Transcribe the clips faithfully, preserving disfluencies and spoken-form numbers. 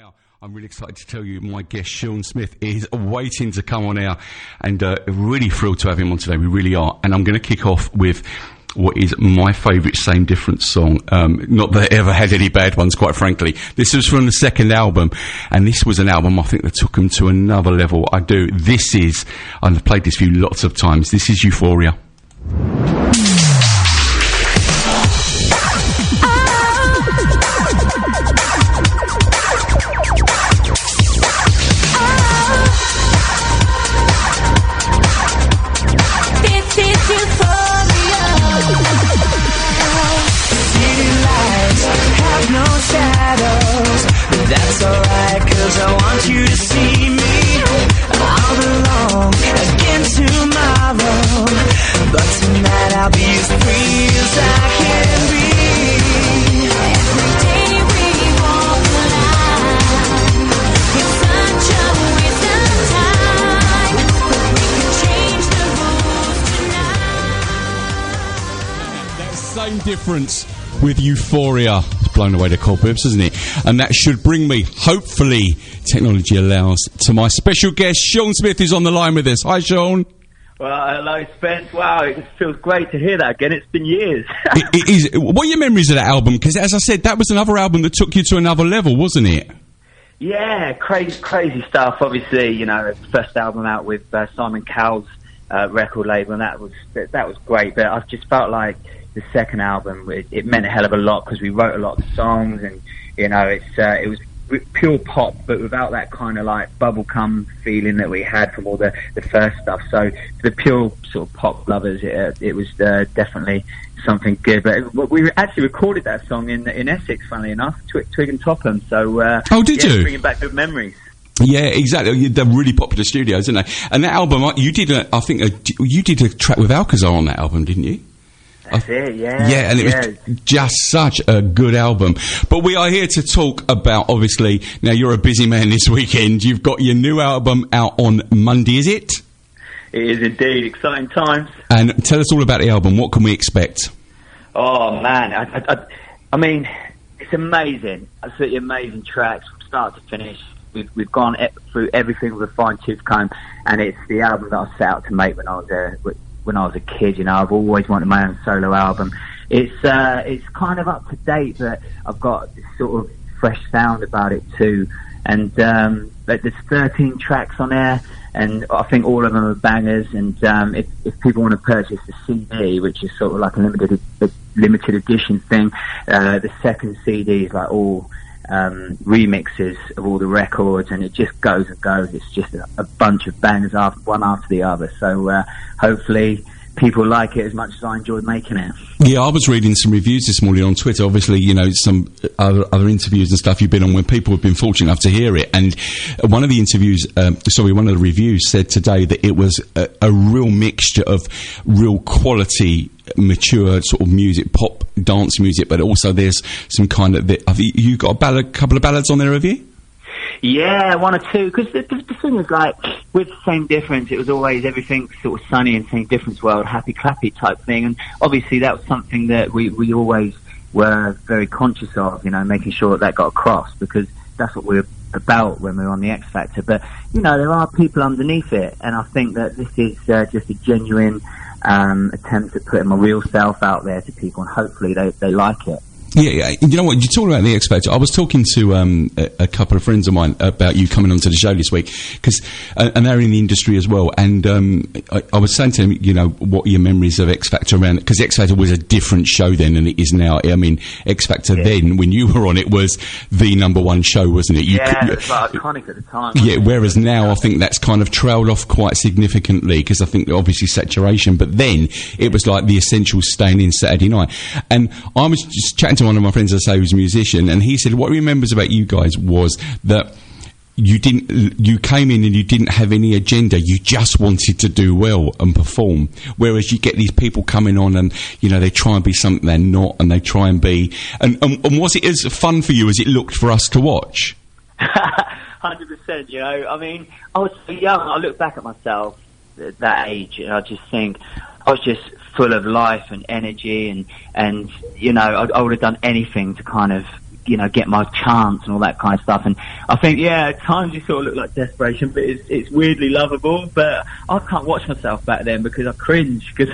now, I'm really excited to tell you my guest, Sean Smith, is waiting to come on air, and uh, really thrilled to have him on today. We really are. And I'm going to kick off with what is my favourite Same Difference song. Um, not that I ever had any bad ones, quite frankly. This was from the second album, and this was an album I think that took them to another level. I do. This is, I've played this for you lots of times, this is Euphoria. That's alright, cause I want you to see me. I'll belong again tomorrow, but tonight I'll be as free as I can be. Every day we walk the line, it's such a waste of time, but we can change the rules tonight. That Same Difference with Euphoria. It's blown away the cobwebs, hasn't it? And that should bring me, hopefully, technology allows, to my special guest, Sean Smith, who's on the line with us. Hi, Sean. Well, hello, Spence. Wow, it feels great to hear that again. It's been years. it, it is. What are your memories of that album? Because, as I said, that was another album that took you to another level, wasn't it? Yeah, crazy, crazy stuff. Obviously, you know, the first album out with uh, Simon Cowell's uh, record label, and that was that was great. But I've just felt like the second album, it, it meant a hell of a lot because we wrote a lot of songs, and you know, it's uh, it was pure pop, but without that kind of like bubblegum feeling that we had from all the, the first stuff. So for the pure sort of pop lovers, it, uh, it was uh, definitely something good. But we actually recorded that song in in Essex, funnily enough, Twig, Twig and Topham. So uh, oh, did yeah, you? Bringing back good memories. Yeah, exactly. They're really popular studios, isn't they? And that album, you did, a, I think, a, you did a track with Alcazar on that album, didn't you? That's it, yeah. Yeah, and it yeah. was just such a good album. But we are here to talk about, obviously, now you're a busy man this weekend. You've got your new album out on Monday, is it? It is indeed. Exciting times. And tell us all about the album. What can we expect? Oh, man. I, I, I, I mean, it's amazing. Absolutely amazing tracks from start to finish. We've, we've gone e- through everything with a fine-tooth comb, and it's the album that I set out to make when I was a... when I was a kid. You know, I've always wanted my own solo album. It's uh, it's kind of up to date, but I've got this sort of fresh sound about it too. And um, but there's thirteen tracks on there, and I think all of them are bangers. And um, if, if people want to purchase the C D, which is sort of like a limited a limited edition thing, uh, the second C D is like all um, remixes of all the records, and it just goes and goes. It's just a, a bunch of bangers after one after the other. So uh, hopefully people like it as much as I enjoyed making it. Yeah, I was reading some reviews this morning on Twitter. Obviously, you know, some other, other interviews and stuff you've been on when people have been fortunate enough to hear it. And one of the interviews, um, sorry, one of the reviews said today that it was a, a real mixture of real quality, mature sort of music, pop, dance music, but also there's some kind of... Have you, you got a ballad, couple of ballads on there, have you? Yeah, one or two. Because the, the, the thing is, like, with Same Difference, it was always everything sort of sunny in Same Difference world, happy clappy type thing. And obviously that was something that we, we always were very conscious of, you know, making sure that that got across, because that's what we're about when we're on the X Factor. But, you know, there are people underneath it, and I think that this is uh, just a genuine um, attempt at putting my real self out there to people, and hopefully they, they like it. Yeah, yeah, you know what, you talk about the X Factor. I was talking to um, a, a couple of friends of mine about you coming onto the show this week, cause, uh, and they're in the industry as well, and um, I, I was saying to them, you know, what are your memories of X Factor around, because X Factor was a different show then than it is now. I mean, X Factor yeah. then, when you were on it, was the number one show, wasn't it? You yeah, could, it was like iconic at the time. Yeah, whereas now I think that's kind of trailed off quite significantly, because I think obviously saturation, but then it was like the Essentials staying in Saturday night. And I was just chatting to one of my friends, I say, who's a musician, and he said what he remembers about you guys was that you didn't, you came in and you didn't have any agenda. You just wanted to do well and perform. Whereas you get these people coming on and, you know, they try and be something they're not, and they try and be. And, and, and was it as fun for you as it looked for us to watch? one hundred percent, you know. I mean, I was so young. I look back at myself at that age, and I just think I was just full of life and energy, and, and you know, I, I would have done anything to kind of you know, get my chance and all that kind of stuff. And I think, yeah, at times you sort of look like desperation, but it's, it's weirdly lovable. But I can't watch myself back then because I cringe, because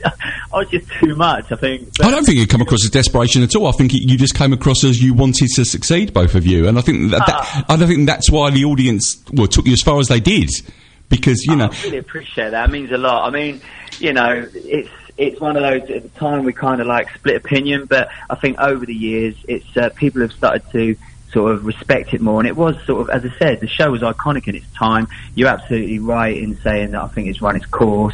I was just too much, I think. But I don't think you come across as desperation at all. I think you just came across as you wanted to succeed, both of you. And I think that, that Ah. I don't think that's why the audience, well, took you as far as they did. Because, you know... I really appreciate that. It means a lot. I mean, you know, it's it's one of those, at the time we kind of like split opinion, but I think over the years, it's uh, people have started to sort of respect it more. And it was sort of, as I said, the show was iconic in its time. You're absolutely right in saying that I think it's run its course.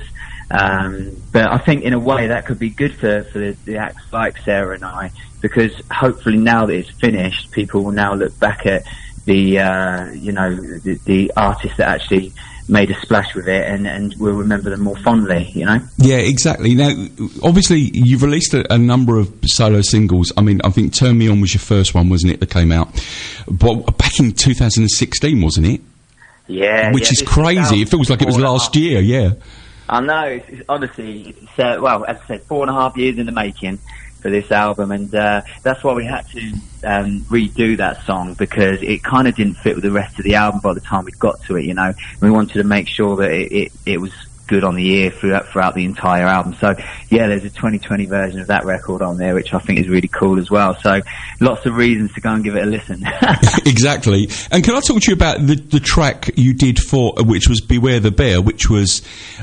Um, but I think in a way that could be good for, for the, the acts like Sarah and I, because hopefully now that it's finished, people will now look back at the, uh, you know, the, the artists that actually made a splash with it, and, and we'll remember them more fondly, you know? Yeah, exactly. Now, obviously, you've released a, a number of solo singles. I mean, I think Turn Me On was your first one, wasn't it, that came out? But back in two thousand sixteen, wasn't it? Yeah. Which yeah, is this crazy. out It feels like it was four and a last half. year, yeah. I know, it's, it's, honestly, it's, uh, well, as I said, four and a half years in the making for this album, and uh, that's why we had to um, redo that song, because it kind of didn't fit with the rest of the album by the time we got to it, you know. We wanted to make sure that it, it, it was good on the ear throughout, throughout the entire album. So, yeah, there's a twenty twenty version of that record on there, which I think is really cool as well. So, lots of reasons to go and give it a listen. Exactly. And can I talk to you about the, the track you did for, which was Beware the Bear, which was,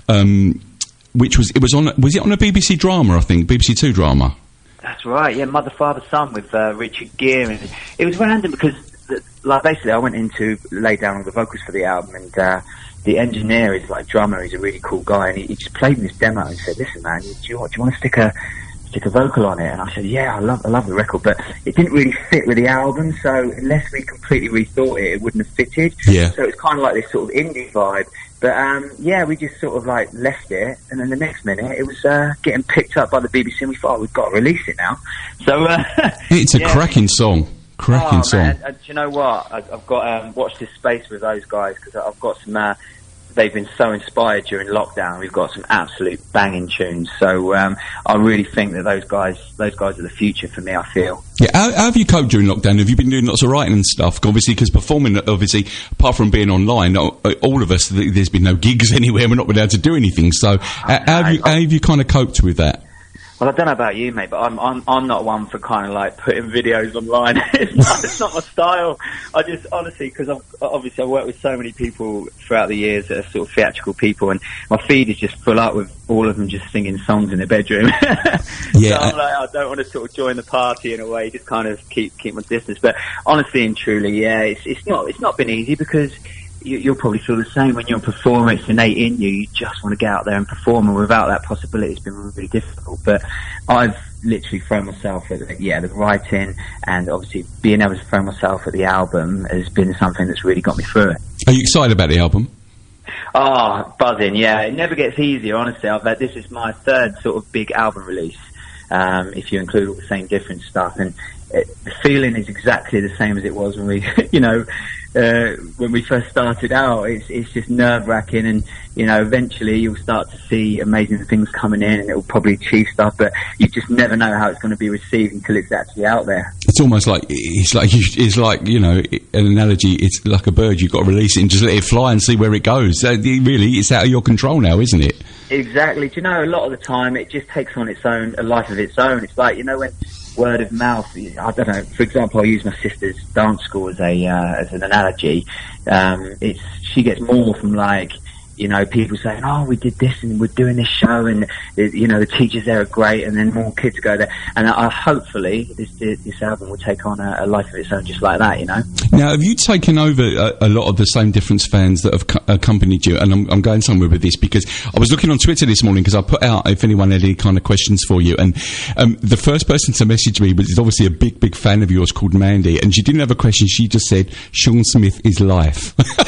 um, which was, it was on, was it on a B B C drama, I think, B B C Two drama? That's right, yeah, Mother, Father, Son with uh, Richard Gere. And it was random because, like, basically I went in to lay down all the vocals for the album, and uh, the engineer is like a drummer, he's a really cool guy, and he, he just played me this demo and said, listen man, do you, do you want to stick a stick a vocal on it? And I said, yeah, I love I love the record, but it didn't really fit with the album, so unless we completely rethought it, it wouldn't have fitted. Yeah. So it's kind of like this sort of indie vibe. But um, yeah, we just sort of like left it, and then the next minute it was uh, getting picked up by the B B C, and we thought, oh, we've got to release it now. So uh, It's a yeah. cracking song. Cracking oh, song. Man. Uh, do you know what? I, I've got um, watched this space with those guys, because I've got some. Uh, they've been so inspired during lockdown. We've got some absolute banging tunes. So um, I really think that those guys, those guys are the future for me, I feel. Yeah, how, how have you coped during lockdown? Have you been doing lots of writing and stuff? Obviously, because performing, obviously, apart from being online, all of us, there's been no gigs anywhere. We're not been able to do anything. So, how, how have you, how have you kind of coped with that? Well, I don't know about you, mate, but I'm I'm I'm not one for kind of like putting videos online. it's not it's not my style. I just honestly, because I've obviously I've worked with so many people throughout the years that are sort of theatrical people, and my feed is just full up with all of them just singing songs in their bedroom. Yeah, so I'm like, I don't want to sort of join the party in a way, just kind of keep keep my distance. But honestly and truly, yeah, it's it's not it's not been easy, because You, you'll probably feel the same when you're a performer. It's innate in you. You just want to get out there and perform, and without that possibility, it's been really difficult. But I've literally thrown myself at the, yeah, the writing, and obviously being able to throw myself at the album has been something that's really got me through it. Are you excited about the album? Oh, buzzing, yeah. It never gets easier, honestly. I've had, this is my third sort of big album release, um, if you include all the same different stuff. And it, the feeling is exactly the same as it was when we, you know, uh, when we first started out. It's, it's just nerve-wracking, and, you know, eventually you'll start to see amazing things coming in, and it will probably achieve stuff, but you just never know how it's going to be received until it's actually out there. It's almost like, it's like, you, it's like, you know, an analogy, it's like a bird, you've got to release it and just let it fly and see where it goes. So, really, it's out of your control now, isn't it? Exactly. Do you know, a lot of the time it just takes on its own, a life of its own. It's like, you know, when word of mouth, I don't know, for example, I use my sister's dance school as a, uh, as an analogy. Um, it's, she gets more from like, you know, people saying, oh, we did this and we're doing this show, and, you know, the teachers there are great, and then more kids go there. And I, I hopefully this this album will take on a, a life of its own just like that, you know. Now, have you taken over a, a lot of the Same Difference fans that have co- accompanied you? And I'm, I'm going somewhere with this, because I was looking on Twitter this morning, because I put out if anyone had any kind of questions for you. And um, the first person to message me was obviously a big, big fan of yours called Mandy. And she didn't have a question. She just said, Sean Smith is life.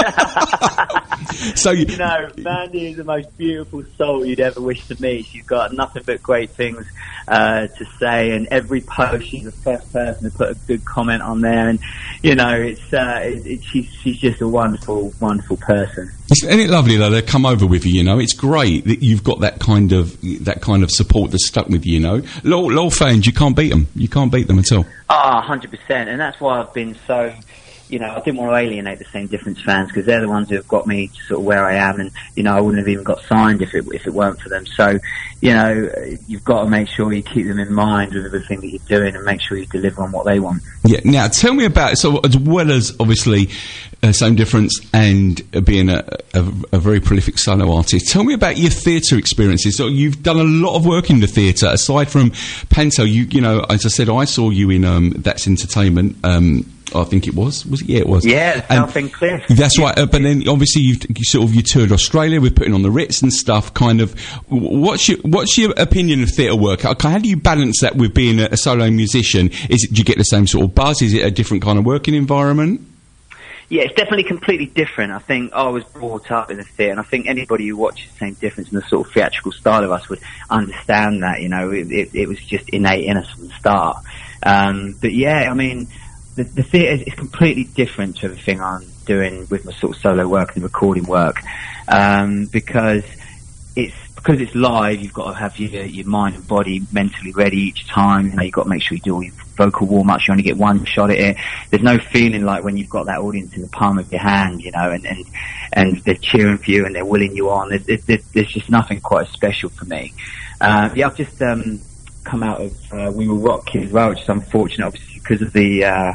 So you, you know, Mandy is the most beautiful soul you'd ever wish to meet. She's got nothing but great things uh, to say, and every post she's the first person to put a good comment on there. And you know, it's uh, it, it, she's she's just a wonderful, wonderful person. Isn't it lovely though? They come over with you, you know. It's great that you've got that kind of that kind of support that's stuck with you, you know. Lol, Lol fans, you can't beat them. You can't beat them at all. Ah, one hundred percent, and that's why I've been so. You know, I didn't want to alienate the Same Difference fans because they're the ones who have got me to sort of where I am, and you know, I wouldn't have even got signed if it if it weren't for them. So, you know, you've got to make sure you keep them in mind with everything that you're doing, and make sure you deliver on what they want. Yeah. Now, tell me about so as well as obviously uh, Same Difference and uh, being a, a, a very prolific solo artist. Tell me about your theatre experiences. So you've done a lot of work in the theatre aside from Panto. You you know, as I said, I saw you in um, That's Entertainment. Um, I think it was. Was it? Yeah, it was. Yeah, South End Cliff. That's right. Uh, but then, obviously, you've you sort of you toured Australia with putting on the Ritz and stuff. Kind of. What's your What's your opinion of theatre work? How, how do you balance that with being a, a solo musician? Is it? Do you get the same sort of buzz? Is it a different kind of working environment? Yeah, it's definitely completely different. I think I was brought up in the theatre, and I think anybody who watches Same Difference in the sort of theatrical style of us would understand that. You know, it, it, it was just innate in us from the start. Um, but yeah, I mean. The, the theatre is completely different to everything I'm doing with my sort of solo work and recording work, um, because it's because it's live. You've got to have your, your mind and body mentally ready each time. You know, you've got to make sure you do all your vocal warm-ups. You only get one shot at it. There's no feeling like when you've got that audience in the palm of your hand, you know, and and, and they're cheering for you and they're willing you on. There's, there's, there's just nothing quite as special for me. Uh, yeah, I've just um, come out of uh, We Will Rock You as well, which is unfortunate, obviously, because of the uh,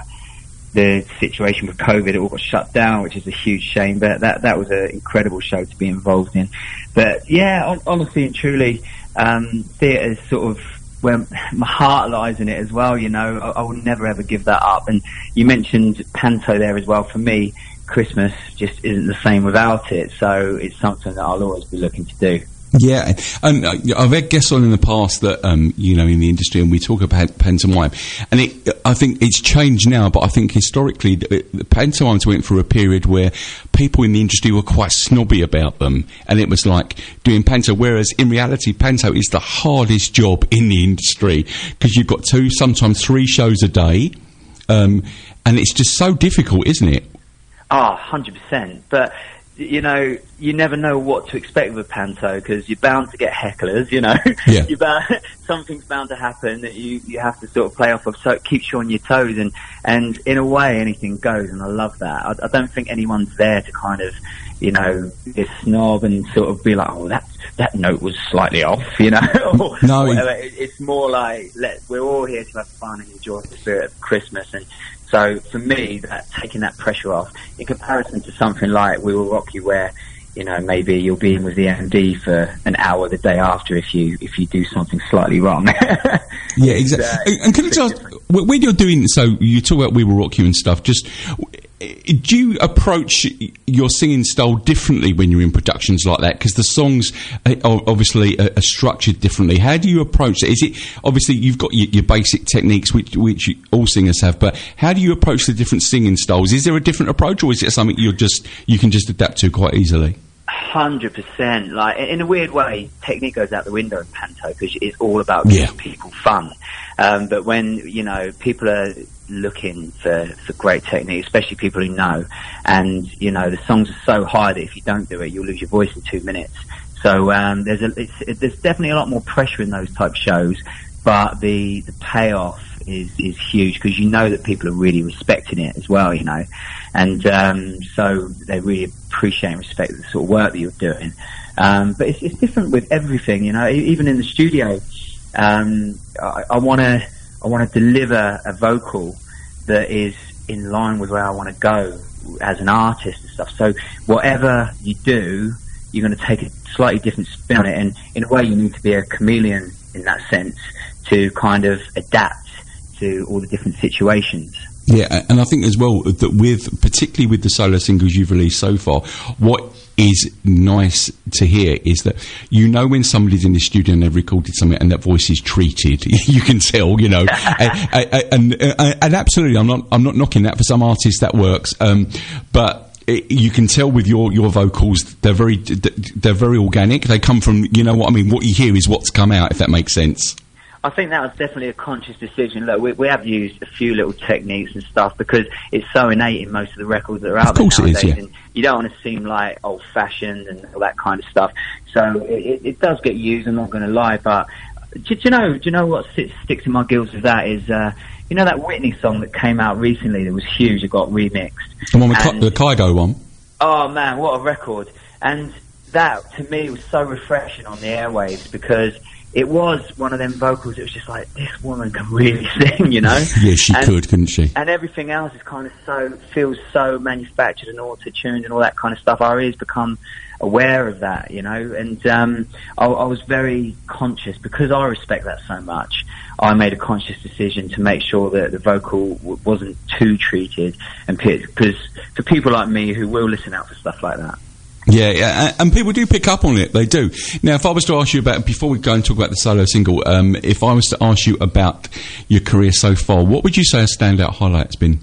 the situation with COVID. It all got shut down, which is a huge shame. But that that was an incredible show to be involved in. But yeah, on, honestly and truly, um, theatre is sort of where my heart lies in it as well. You know, I, I will never ever give that up. And you mentioned Panto there as well. For me, Christmas just isn't the same without it. So it's something that I'll always be looking to do. Yeah, and uh, I've had guests on in the past that, um, you know, in the industry, and we talk about pantomime, and it, I think it's changed now, but I think historically, it, pantomimes went through a period where people in the industry were quite snobby about them, and it was like doing panto, whereas in reality, panto is the hardest job in the industry, because you've got two, sometimes three shows a day, um, and it's just so difficult, isn't it? Oh, one hundred percent, but... You know, you never know what to expect with a panto because you're bound to get hecklers, you know. Yeah. You're bound, something's bound to happen that you, you have to sort of play off of, so it keeps you on your toes. And, and in a way, anything goes, and I love that. I, I don't think anyone's there to kind of, you know, be a snob and sort of be like, oh, that, that note was slightly off, you know. or, no. Or it, it's more like, let, we're all here to have fun and enjoy the spirit of Christmas. And so for me, that taking that pressure off, in comparison to something like We Will Rock You, where, you know, maybe you'll be in with the M D for an hour the day after if you if you do something slightly wrong. Yeah, exactly. Uh, and, and can I just ask, when you're doing, so you talk about We Will Rock You and stuff, just do you approach your singing style differently when you're in productions like that? Because the songs are obviously are structured differently. How do you approach it? Is it, obviously you've got your, your basic techniques, which which all singers have, but how do you approach the different singing styles? Is there a different approach, or is it something you're just you can just adapt to quite easily? Hundred percent. Like, in a weird way, technique goes out the window in panto because it's all about giving yeah. people fun. Um, but when, you know, people are looking for, for great technique, especially people who know, and, you know, the songs are so high that if you don't do it, you'll lose your voice in two minutes. So, um, there's a, it's, it, there's definitely a lot more pressure in those type shows, but the, the payoff is, is huge because you know that people are really respecting it as well, you know, and, um, so they really appreciate and respect the sort of work that you're doing. Um, but it's, it's different with everything, you know, even in the studio. Um, I want to, I want to deliver a vocal that is in line with where I want to go as an artist and stuff. So whatever you do, you're going to take a slightly different spin on it. And in a way, you need to be a chameleon in that sense to kind of adapt to all the different situations. Yeah, and I think as well that with, particularly with the solo singles you've released so far, what is nice to hear is that you know when somebody's in the studio and they've recorded something and that voice is treated, you can tell, you know, and, and, and, and absolutely, I'm not, I'm not knocking that. For some artists that works, um, but it, you can tell with your, your vocals, they're very they're very organic. They come from, you know what I mean. What you hear is what's come out, if that makes sense. I think that was definitely a conscious decision. Look, we, we have used a few little techniques and stuff because it's so innate in most of the records that are out there nowadays. Of course it is, yeah. And you don't want to seem like old-fashioned and all that kind of stuff. So it, it does get used, I'm not going to lie. But do, do you know? Do you know what sits, sticks in my gills with that is, uh, you know, that Whitney song that came out recently that was huge. It got remixed. The one with Ki- the Kygo one. Oh man, what a record! And that to me was so refreshing on the airwaves because it was one of them vocals. It was just like, this woman can really sing, you know? Yeah, she and, could, couldn't she? And everything else is kind of so, feels so manufactured and auto-tuned and all that kind of stuff. Our ears become aware of that, you know? And um, I, I was very conscious, because I respect that so much, I made a conscious decision to make sure that the vocal w- wasn't too treated. And because for people like me who will listen out for stuff like that. Yeah, yeah, and people do pick up on it. They do. Now, if I was to ask you about, before we go and talk about the solo single, um, if I was to ask you about your career so far, what would you say a standout highlight's been?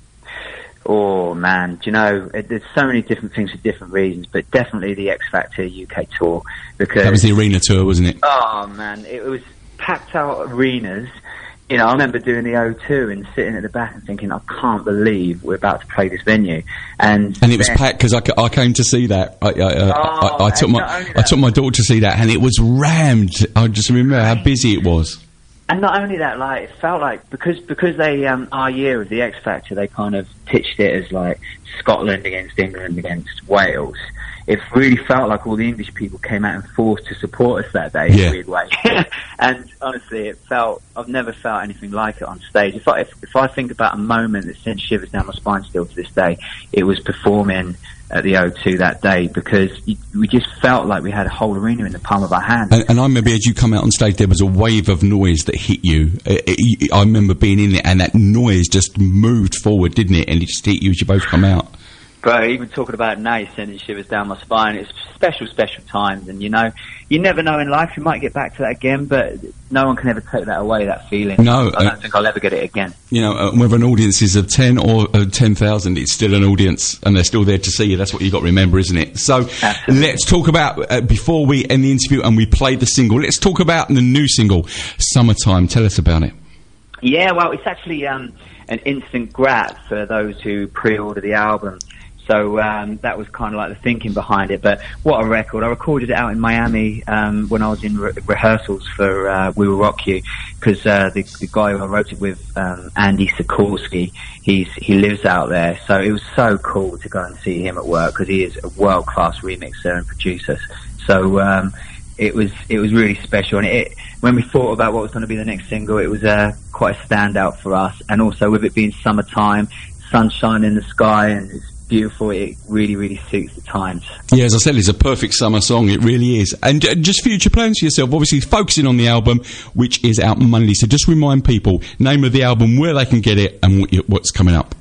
Oh man, do you know, it, there's so many different things for different reasons, but definitely the X Factor U K tour, because that was the arena tour, wasn't it? Oh man, it was packed out arenas. You know, I remember doing the O two and sitting at the back and thinking, I can't believe we're about to play this venue. And and it was then, packed because I, I came to see that. I, I, uh, oh, I, I took my I took my daughter to see that, and it was rammed. I just remember how busy it was. And not only that, like, it felt like, because because they, um, our year of the X Factor, they kind of pitched it as like Scotland against England against Wales. It really felt like all the English people came out in force to support us that day in yeah. a weird way. And honestly, it felt, I've never felt anything like it on stage. If I, if, if I think about a moment that sends shivers down my spine still to this day, it was performing at the O two that day, because you, we just felt like we had a whole arena in the palm of our hand. And, and I remember as you come out on stage, there was a wave of noise that hit you. It, it, I remember being in there, and that noise just moved forward, didn't it? And it just hit you as you both come out. Bro, even talking about it now, you're sending shivers down my spine. It's special, special times. And, you know, you never know in life. You might get back to that again, but no one can ever take that away, that feeling. No. I don't uh, think I'll ever get it again. You know, uh, whether an audience is of ten or uh, ten thousand, it's still an audience, and they're still there to see you. That's what you've got to remember, isn't it? So Absolutely. Let's talk about, uh, before we end the interview and we play the single, let's talk about the new single, Summertime. Tell us about it. Yeah, well, it's actually um, an instant grab for those who pre-order the album. So um, that was kind of like the thinking behind it. But what a record. I recorded it out in Miami um, when I was in re- rehearsals for uh, We Will Rock You, because uh, the, the guy who I wrote it with, um, Andy Sikorsky, he's, he lives out there. So it was so cool to go and see him at work, because he is a world-class remixer and producer. So um, it was it was really special. And it, when we thought about what was going to be the next single, it was uh, quite a standout for us. And also with it being summertime, sunshine in the sky, and it's beautiful, it really, really suits the times. Yeah, as I said, it's a perfect summer song. It really is. And uh, just future plans for yourself, obviously focusing on the album, which is out Monday. So just remind people, name of the album, where they can get it, and what, what's coming up.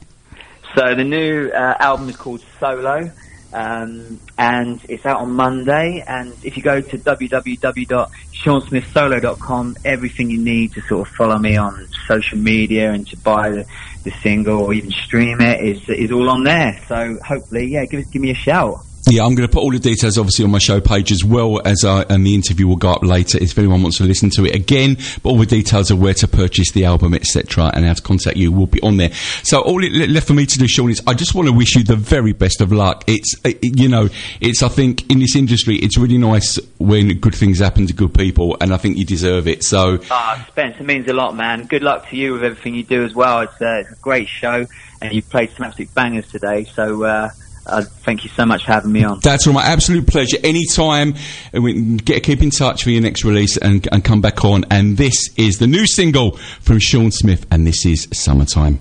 So the new uh, album is called Solo, um, and it's out on Monday. And if you go to w w w dot sean smith solo dot com, everything you need to sort of follow me on social media and to buy the, the single or even stream it is is all on there. So hopefully, yeah, give give me a shout. Yeah, I'm going to put all the details obviously on my show page, as well as uh, and the interview will go up later if anyone wants to listen to it again. But all the details of where to purchase the album, et cetera, and how to contact you will be on there. So all it left for me to do, Sean, is I just want to wish you the very best of luck. It's uh, you know, it's I think in this industry, it's really nice when good things happen to good people, and I think you deserve it. So, ah, Spence, it means a lot, man. Good luck to you with everything you do as well. It's, uh, it's a great show, and you've played some absolute bangers today. So. Uh, Uh, thank you so much for having me on. That's all my absolute pleasure. Anytime, we can get keep in touch for your next release and, and come back on. And this is the new single from Sean Smith, and this is Summertime.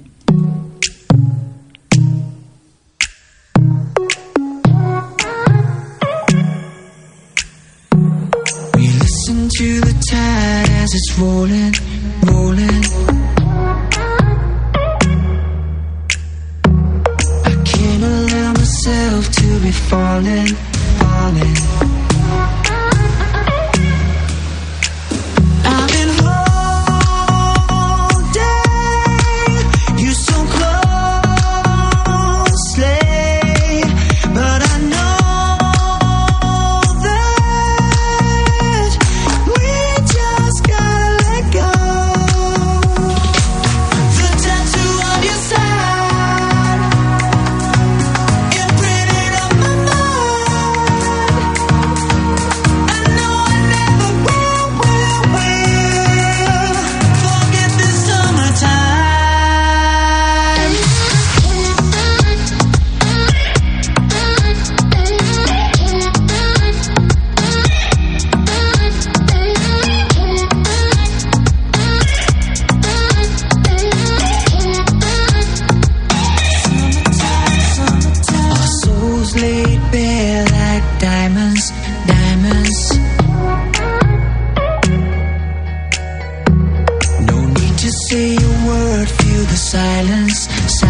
We listen to the tide as it's rolling, rolling. Myself to be falling, falling. I've been holding you so closely. silence.